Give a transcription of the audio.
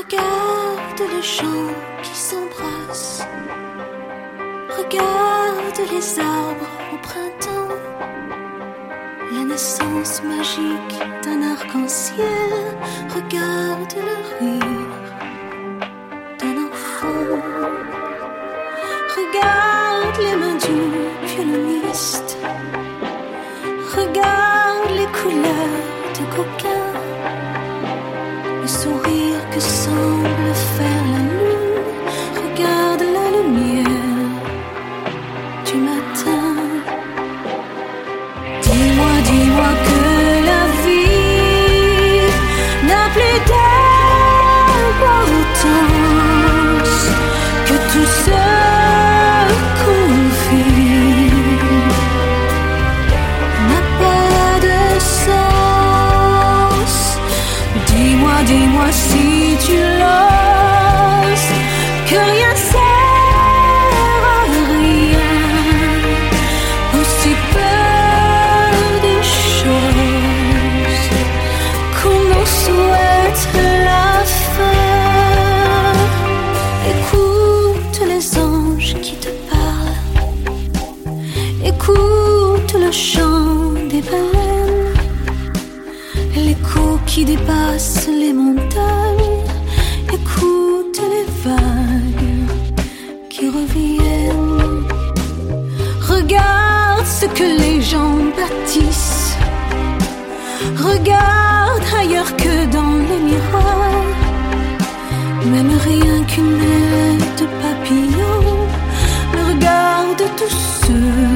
Regarde les gens qui s'embrassent. Regarde les arbres au printemps. La naissance magique d'un arc-en-ciel. Regarde le rire d'un enfant. Regarde les mains du violoniste. Regarde les couleurs de coquin. Le sourire que semble faire la lune. Regarde la lumière du matin. Dis-moi que la vie n'a plus d'importance, que tout ce qu'on vit n'a pas de sens. Dis-moi si tu l'oses, que rien sert à rien, aussi peu de choses qu'on en souhaite la fin. Écoute les anges qui te parlent, écoute le chant des baleines, l'écho qui dépasse les montagnes. Écoute les vagues qui reviennent. Regarde ce que les gens bâtissent. Regarde ailleurs que dans les miroirs. Même rien qu'une aile de papillon. Mais regarde tous ceux